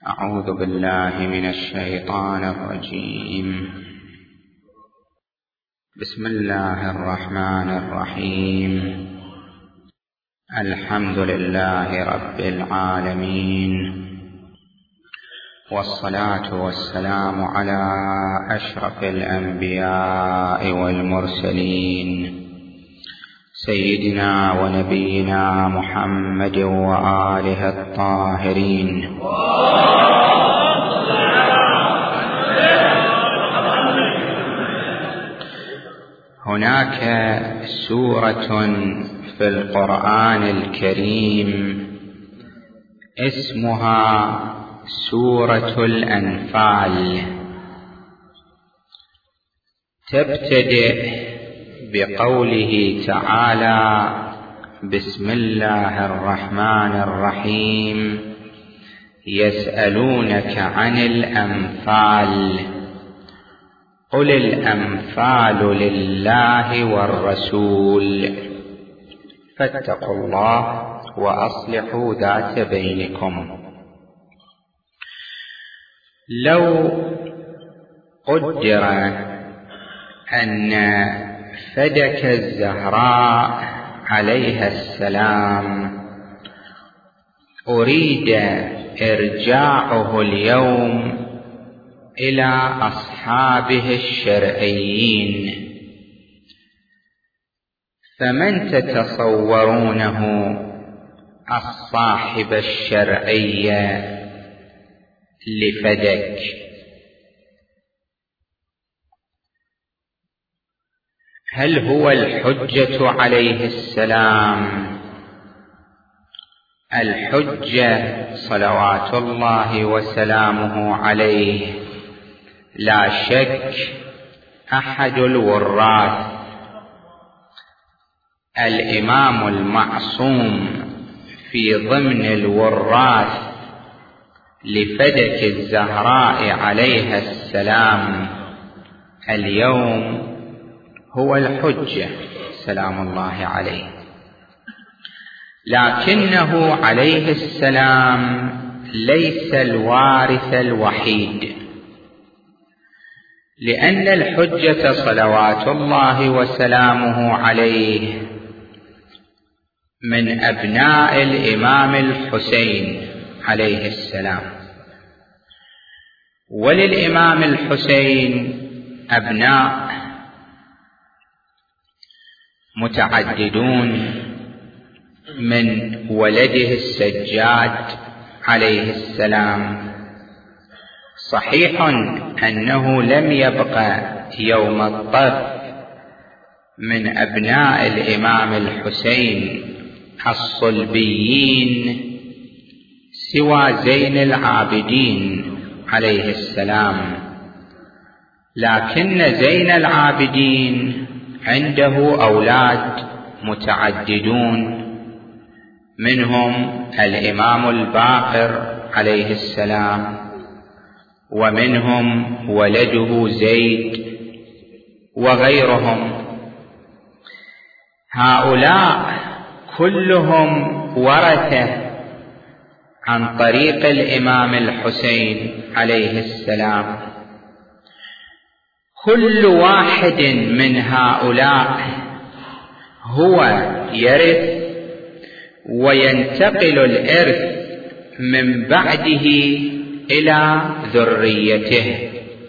أعوذ بالله من الشيطان الرجيم. بسم الله الرحمن الرحيم. الحمد لله رب العالمين، والصلاة والسلام على أشرف الأنبياء والمرسلين سيدنا ونبينا محمد وآله الطاهرين. هناك سورة في القرآن الكريم اسمها سورة الأنفال، تبتدئ بقوله تعالى: بسم الله الرحمن الرحيم. يسألونك عن الأنفال، قل الأنفال لله والرسول فاتقوا الله وأصلحوا ذات بينكم. لو قدر أن فدك الزهراء عليها السلام أريد إرجاعه اليوم إلى أصحابه الشرعيين، فمن تتصورونه الصاحب الشرعي لفدك؟ هل هو الحجة عليه السلام؟ الحجة صلوات الله وسلامه عليه لا شك أحد الوراث، الإمام المعصوم في ضمن الوراث لفدك الزهراء عليها السلام اليوم هو الحجة سلام الله عليه، لكنه عليه السلام ليس الوارث الوحيد، لأن الحجة صلوات الله وسلامه عليه من أبناء الإمام الحسين عليه السلام، وللإمام الحسين أبناء متعددون، من ولده السجاد عليه السلام. صحيح أنه لم يبقى يوم الطف من أبناء الإمام الحسين الصلبيين سوى زين العابدين عليه السلام، لكن زين العابدين عنده أولاد متعددون، منهم الإمام الباقر عليه السلام، ومنهم ولده زيد وغيرهم. هؤلاء كلهم ورثة عن طريق الإمام الحسين عليه السلام. كل واحد من هؤلاء هو يرث وينتقل الإرث من بعده إلى ذريته.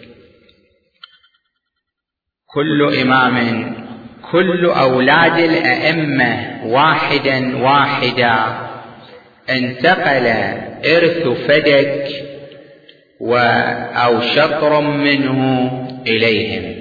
كل إمام، كل أولاد الأئمة واحدا واحدا انتقل إرث فدك أو شطر منه إليهم.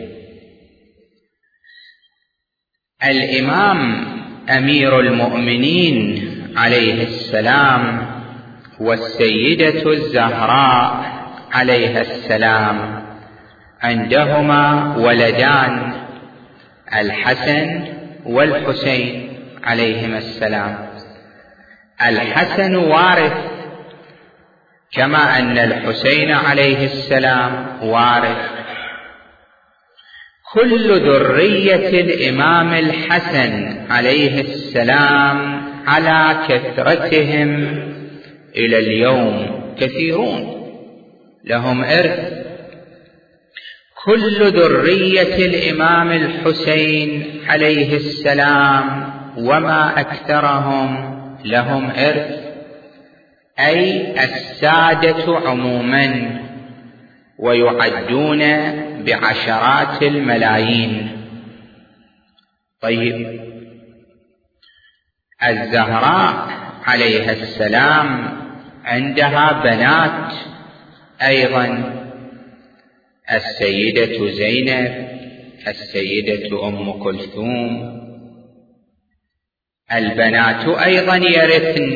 الإمام أمير المؤمنين عليه السلام والسيدة الزهراء عليها السلام عندهما ولدان، الحسن والحسين عليهما السلام. الحسن وارث كما أن الحسين عليه السلام وارث. كل ذرية الإمام الحسن عليه السلام على كثرتهم إلى اليوم كثيرون، لهم إرث. كل ذرية الإمام الحسين عليه السلام وما أكثرهم لهم إرث، أي السادة عموما، ويعدون بعشرات الملايين. طيب، الزهراء عليها السلام عندها بنات أيضا، السيدة زينب، السيدة أم كلثوم. البنات أيضا يرثن،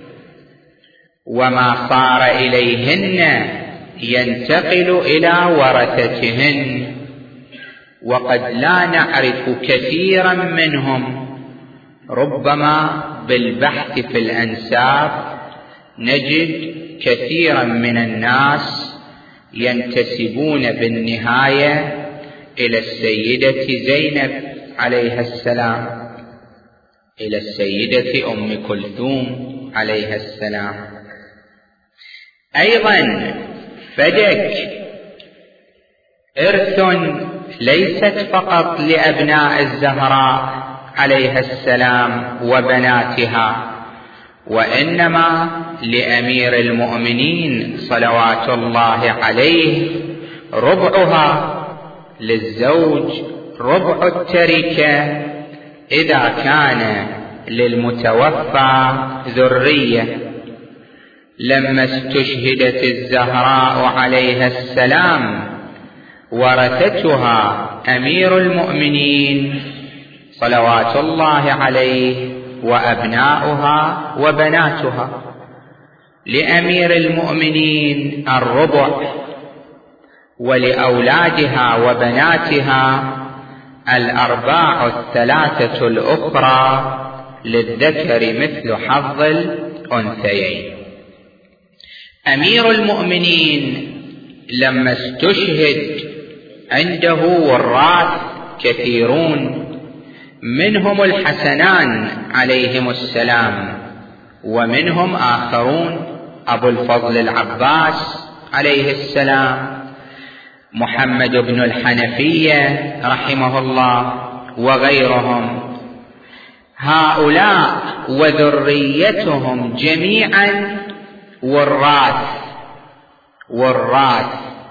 وما صار إليهن ينتقل إلى ورثتهن. وقد لا نعرف كثيرا منهم، ربما بالبحث في الأنساب نجد كثيرا من الناس ينتسبون بالنهاية إلى السيدة زينب عليها السلام، إلى السيدة أم كلثوم عليها السلام. أيضا فدك إرث ليست فقط لأبناء الزهراء عليها السلام وبناتها، وإنما لأمير المؤمنين صلوات الله عليه ربعها، للزوج ربع التركة إذا كان للمتوفى ذرية. لما استشهدت الزهراء عليها السلام ورثتها أمير المؤمنين صلوات الله عليه وأبناؤها وبناتها. لأمير المؤمنين الربع، ولأولادها وبناتها الأرباع الثلاثة الأخرى، للذكر مثل حظ الأنثيين. أمير المؤمنين لما استشهد عنده وراث كثيرون، منهم الحسنان عليهم السلام، ومنهم آخرون، أبو الفضل العباس عليه السلام، محمد بن الحنفية رحمه الله، وغيرهم. هؤلاء وذريتهم جميعا وراث.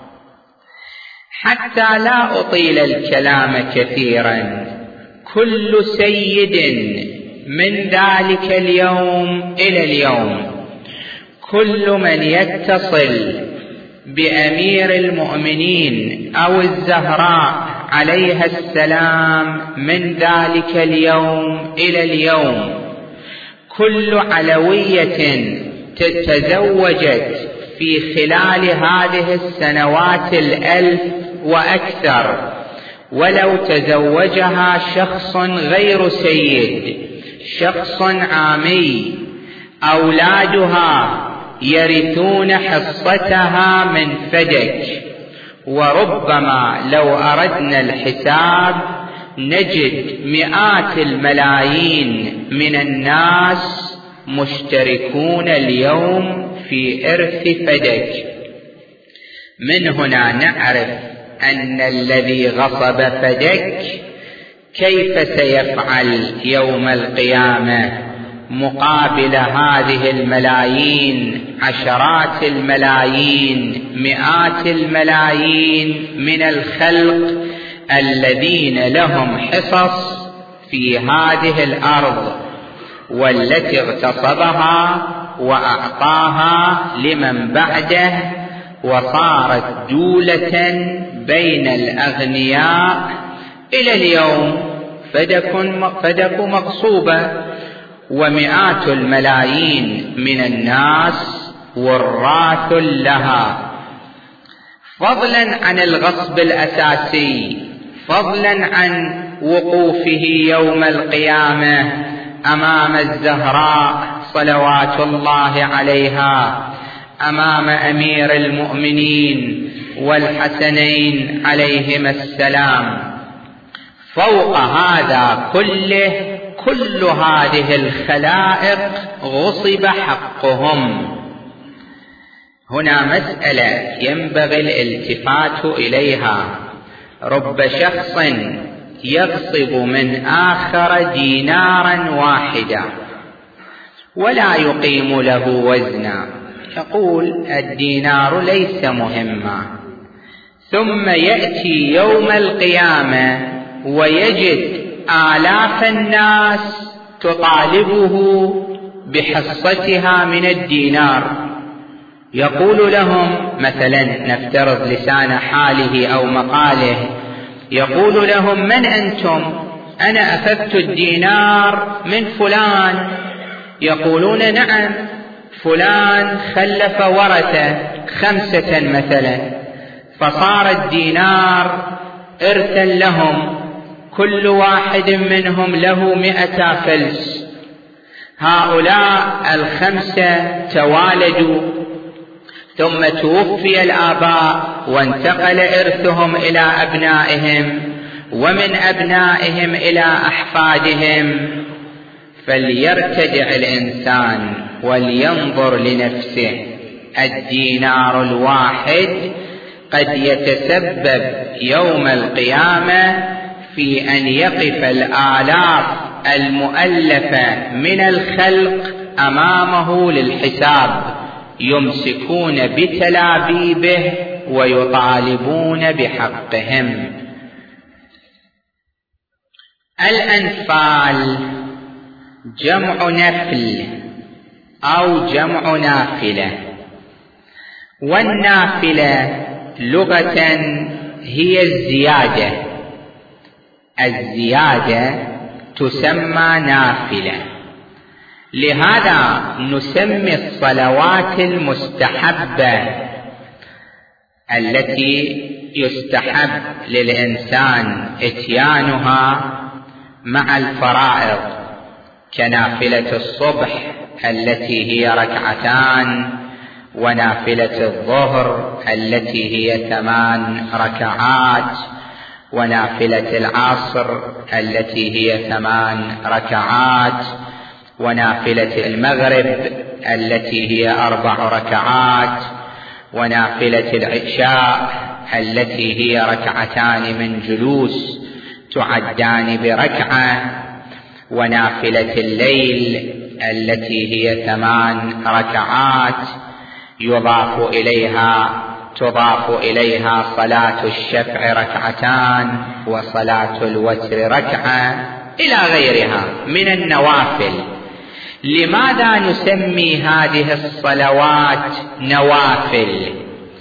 حتى لا أطيل الكلام كثيرا، كل سيد من ذلك اليوم إلى اليوم، كل من يتصل بأمير المؤمنين أو الزهراء عليها السلام من ذلك اليوم إلى اليوم، كل علوية تزوجت في خلال هذه السنوات 1000 وأكثر، ولو تزوجها شخص غير سيد، شخص عامي، أولادها يرثون حصتها من فدك. وربما لو أردنا الحساب نجد مئات الملايين من الناس مشتركون اليوم في إرث فدك. من هنا نعرف أن الذي غصب فدك كيف سيفعل يوم القيامة مقابل هذه الملايين، عشرات الملايين، مئات الملايين من الخلق الذين لهم حصص في هذه الأرض، والتي اغتصبها وأعطاها لمن بعده، وصارت دولة بين الأغنياء. إلى اليوم فدك مغصوبة، ومئات الملايين من الناس وراث لها، فضلا عن الغصب الأساسي، فضلا عن وقوفه يوم القيامة أمام الزهراء صلوات الله عليها، أمام أمير المؤمنين والحسنين عليهما السلام. فوق هذا كله، كل هذه الخلائق غصب حقهم. هنا مسألة ينبغي الالتفات إليها. رب شخص يغصب من آخر دينارا واحدا ولا يقيم له وزنا، يقول الدينار ليس مهما، ثم يأتي يوم القيامة ويجد آلاف الناس تطالبه بحصتها من الدينار، يقول لهم مثلا، نفترض لسان حاله أو مقاله، يقول لهم: من أنتم؟ أنا أخذت الدينار من فلان. يقولون: نعم، فلان خلف ورثة 5 مثلا، فصار الدينار إرثا لهم، كل واحد منهم له 100 فلس. هؤلاء 5 توالدوا، ثم توفي الآباء وانتقل إرثهم إلى أبنائهم، ومن أبنائهم إلى أحفادهم. فليرتدع الإنسان ولينظر لنفسه، الدينار الواحد قد يتسبب يوم القيامة في أن يقف الآلاف المؤلفة من الخلق أمامه للحساب، يمسكون بتلابيبه ويطالبون بحقهم. الأنفال جمع نفل أو جمع نافلة، والنافلة لغة هي الزيادة، الزيادة تسمى نافلة. لهذا نسمي الصلوات المستحبة التي يستحب للإنسان إتيانها مع الفرائض، كنافلة الصبح التي هي 2 ونافلة الظهر التي هي 8 ركعات، ونافلة العصر التي هي 8 ركعات، ونافلة المغرب التي هي 4 ركعات، ونافلة العشاء التي هي 2 من جلوس تعدان بركعة، ونافلة الليل التي هي 8 ركعات تضاف إليها صلاة الشفع 2 وصلاة الوتر ركعة إلى غيرها من النوافل. لماذا نسمي هذه الصلوات نوافل؟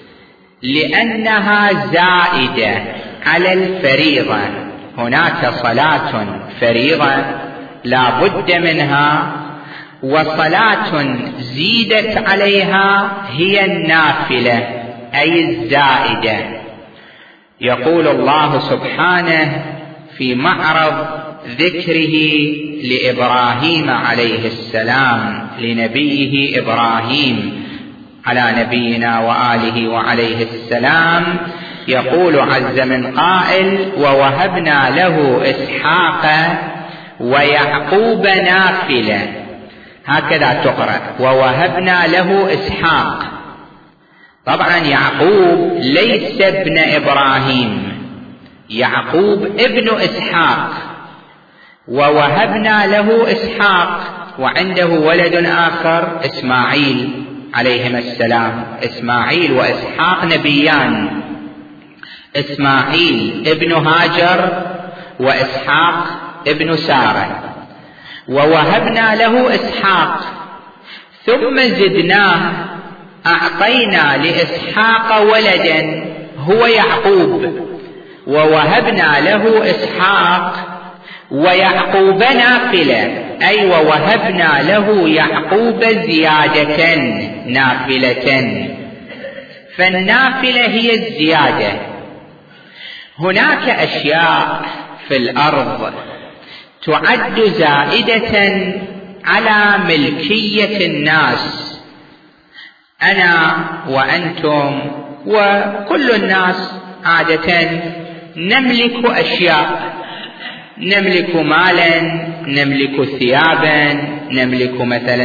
لأنها زائدة على الفريضة. هناك صلاة فريضة لا بد منها، وصلاة زيدت عليها هي النافلة أي الزائدة. يقول الله سبحانه في معرض ذكره لإبراهيم عليه السلام، لنبيه إبراهيم على نبينا وآله وعليه السلام، يقول عز من قائل: ووهبنا له إسحاق ويعقوب نافلة. هكذا تقرأ: ووهبنا له إسحاق. طبعا يعقوب ليس ابن إبراهيم، يعقوب ابن إسحاق. ووهبنا له إسحاق، وعنده ولد آخر إسماعيل عليهما السلام. إسماعيل وإسحاق نبيان، إسماعيل ابن هاجر وإسحاق ابن سارة. ووهبنا له إسحاق ثم زدناه، أعطينا لإسحاق ولدا هو يعقوب، ووهبنا له إسحاق ويعقوب نافلة، أي ووهبنا له يعقوب زيادة نافلة. فالنافلة هي الزيادة. هناك أشياء في الأرض تعد زائدة على ملكية الناس، أنا وأنتم وكل الناس عادة نملك أشياء، نملك مالا، نملك ثيابا، نملك مثلا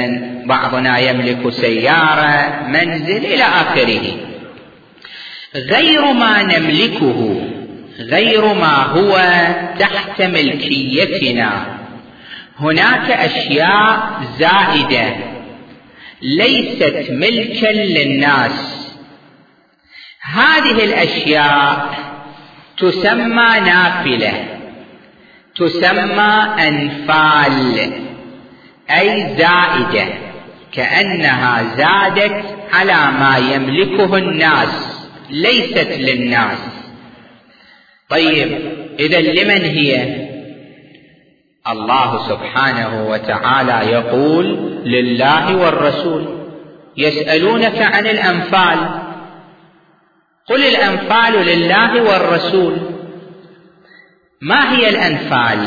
بعضنا يملك سيارة، منزل، إلى آخره. غير ما نملكه، غير ما هو تحت ملكيتنا، هناك أشياء زائدة ليست ملكا للناس. هذه الأشياء تسمى نافلة، تسمى أنفال، أي زائدة، كأنها زادت على ما يملكه الناس، ليست للناس. طيب إذا لمن هي؟ الله سبحانه وتعالى يقول لله والرسول. يسألونك عن الأنفال، قل الأنفال لله والرسول. ما هي الأنفال؟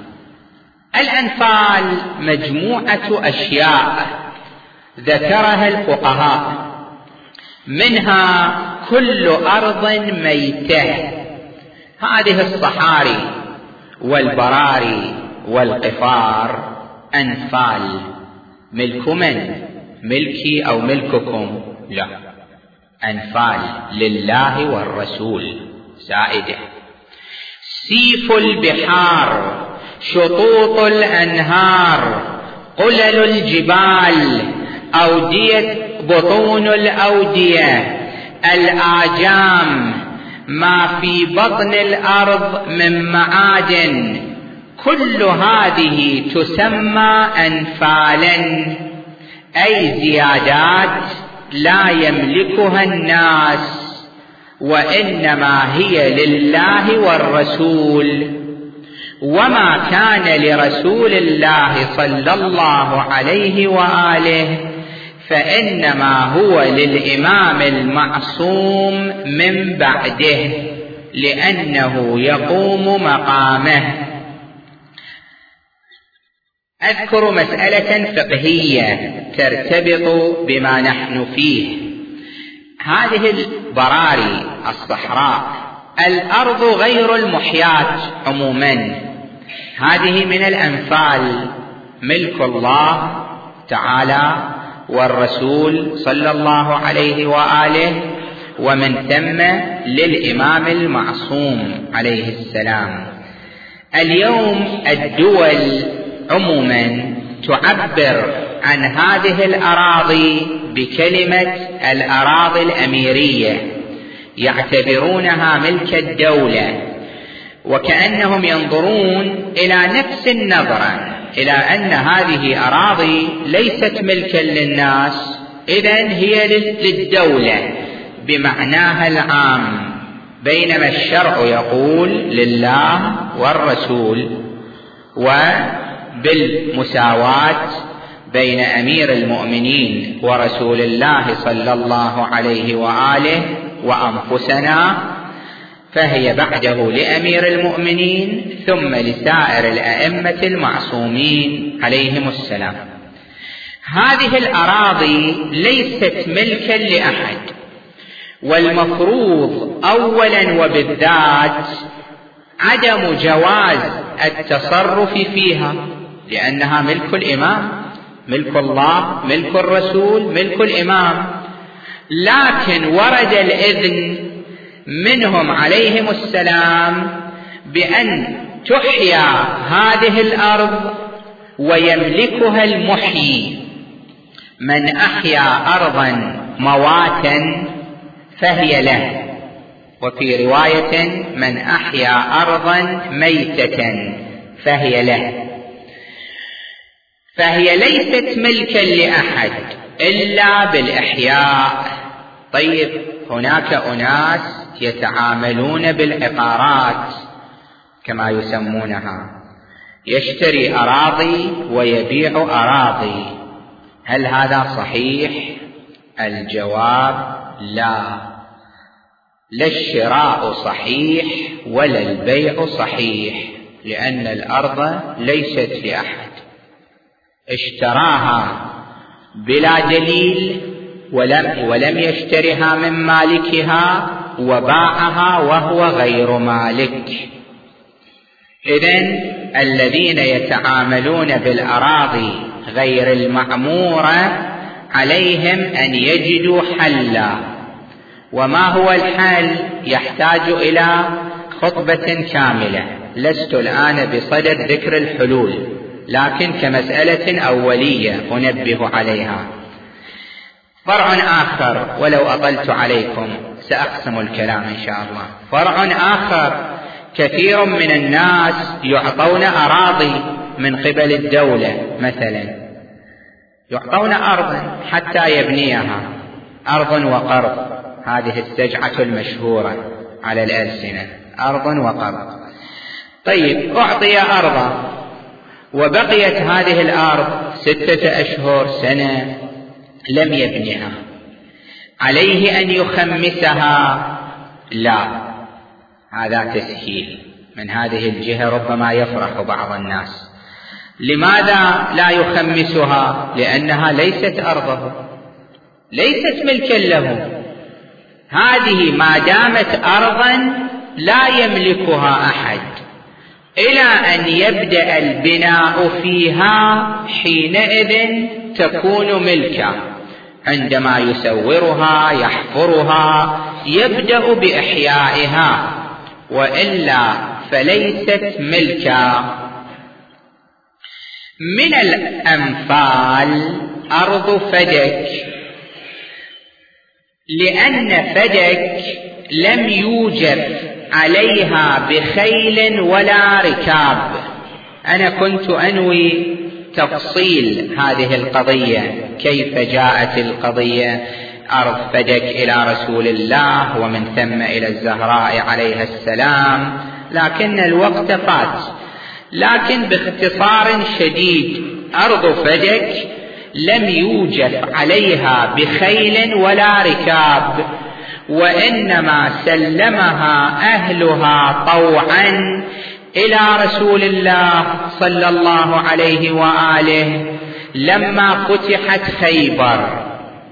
الأنفال مجموعة أشياء ذكرها الفقهاء، منها كل أرض ميتة. هذه الصحاري والبراري والقفار أنفال. ملك من؟ ملكي أو ملككم؟ لا، أنفال لله والرسول زائدة. سيف البحار، شطوط الأنهار، قلل الجبال، أودية، بطون الأودية، الآجام، ما في بطن الأرض من معادن، كل هذه تسمى أنفالا، أي زيادات لا يملكها الناس، وإنما هي لله والرسول. وما كان لرسول الله صلى الله عليه وآله فإنما هو للإمام المعصوم من بعده، لأنه يقوم مقامه. أذكر مسألة فقهية ترتبط بما نحن فيه. هذه البراري، الصحراء، الأرض غير المحياة عموما، هذه من الأنفال، ملك الله تعالى والرسول صلى الله عليه وآله، ومن ثم للإمام المعصوم عليه السلام. اليوم الدول عموما تعبر عن هذه الأراضي بكلمة الأراضي الأميرية، يعتبرونها ملك الدولة، وكأنهم ينظرون إلى نفس النظرة إلى أن هذه أراضي ليست ملكا للناس، إذن هي للدولة بمعناها العام، بينما الشرع يقول لله والرسول، وبالمساواة بين أمير المؤمنين ورسول الله صلى الله عليه وآله وأنفسنا، فهي بعده لأمير المؤمنين ثم لسائر الأئمة المعصومين عليهم السلام. هذه الأراضي ليست ملكا لأحد، والمفروض أولا وبالذات عدم جواز التصرف فيها، لأنها ملك الإمام، ملك الله، ملك الرسول، ملك الإمام. لكن ورد الإذن منهم عليهم السلام بأن تحيا هذه الأرض ويملكها المحيي. من أحيا أرضا مواتا فهي له، وفي رواية من أحيا أرضا ميتة فهي له. فهي ليست ملكا لأحد إلا بالإحياء. طيب هناك أناس يتعاملون بالعقارات كما يسمونها، يشتري أراضي ويبيع أراضي، هل هذا صحيح؟ الجواب لا الشراء صحيح ولا البيع صحيح، لأن الأرض ليست لأحد، اشتراها بلا دليل ولم يشترها من مالكها، وباعها وهو غير مالك. إذن الذين يتعاملون بالأراضي غير المعمورة عليهم أن يجدوا حلا. وما هو الحل؟ يحتاج إلى خطبة كاملة. لست الآن بصدد ذكر الحلول، لكن كمسألة أولية أنبه عليها. فرع آخر، ولو أطلت عليكم سأقسم الكلام إن شاء الله. فرع آخر، كثير من الناس يعطون أراضي من قبل الدولة، مثلا يعطون أرضا حتى يبنيها، أرض وقرض، هذه السجعة المشهورة على الألسنة، أرض وقرض. طيب، أعطي أرضا وبقيت هذه الأرض 6 أشهر، سنة، لم يبنيها، عليه أن يخمسها؟ لا، هذا تسهيل من هذه الجهة، ربما يفرح بعض الناس. لماذا لا يخمسها؟ لأنها ليست أرضه، ليست ملكا له. هذه ما دامت أرضا لا يملكها أحد إلى أن يبدأ البناء فيها، حينئذ تكون ملكا. عندما يسورها يحفرها يبدأ بإحيائها، وإلا فليست ملكا. من الأمثال أرض فدك، لأن فدك لم يوجب عليها بخيل ولا ركاب. أنا كنت أنوي تفصيل هذه القضية، كيف جاءت القضية أرض فدك إلى رسول الله ومن ثم إلى الزهراء عليها السلام، لكن الوقت فات. لكن باختصار شديد، أرض فدك لم يوجب عليها بخيل ولا ركاب، وإنما سلمها أهلها طوعا إلى رسول الله صلى الله عليه وآله. لما فتحت خيبر،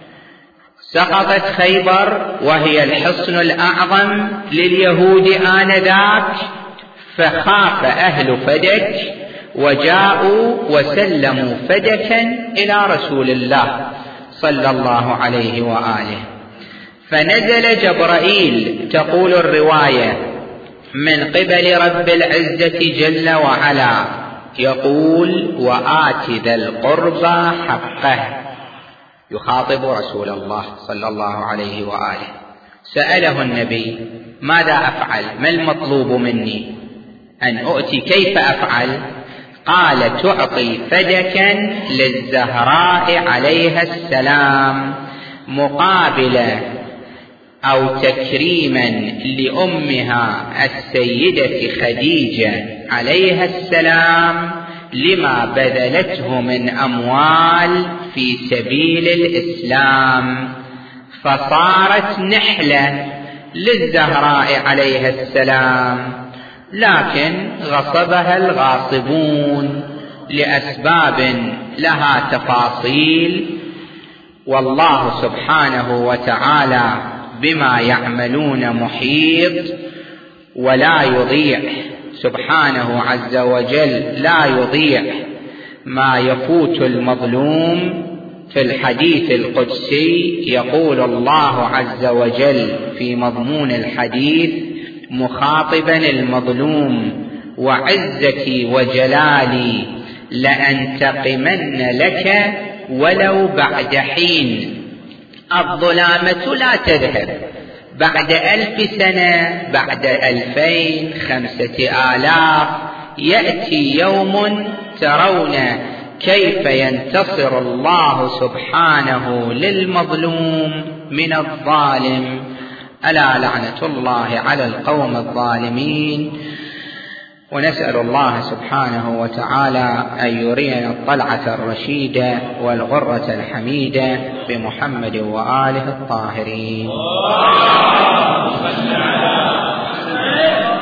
سقطت خيبر وهي الحصن الأعظم لليهود آنذاك، فخاف أهل فدك وجاءوا وسلموا فدكا إلى رسول الله صلى الله عليه وآله. فنزل جبرائيل، تقول الرواية، من قبل رب العزة جل وعلا، يقول: وآت ذا القربى حقه. يخاطب رسول الله صلى الله عليه وآله. سأله النبي: ماذا أفعل؟ ما المطلوب مني أن أؤتي؟ كيف أفعل؟ قال: تعطي فدكا للزهراء عليها السلام مقابلة أو تكريما لأمها السيدة خديجة عليها السلام لما بذلته من أموال في سبيل الإسلام. فصارت نحلة للزهراء عليها السلام، لكن غصبها الغاصبون لأسباب لها تفاصيل، والله سبحانه وتعالى بما يعملون محيط، ولا يضيع سبحانه عز وجل، لا يضيع ما يفوت المظلوم. في الحديث القدسي يقول الله عز وجل في مضمون الحديث مخاطبا المظلوم: وعزتي وجلالي لأنتقمن لك ولو بعد حين. الظلامة لا تذهب، بعد 1000 سنة، بعد 2000، 5000 يأتي يوم ترون كيف ينتصر الله سبحانه للمظلوم من الظالم. ألا لعنة الله على القوم الظالمين. ونسأل الله سبحانه وتعالى أن يرينا الطلعة الرشيدة والغرة الحميدة بمحمد وآله الطاهرين.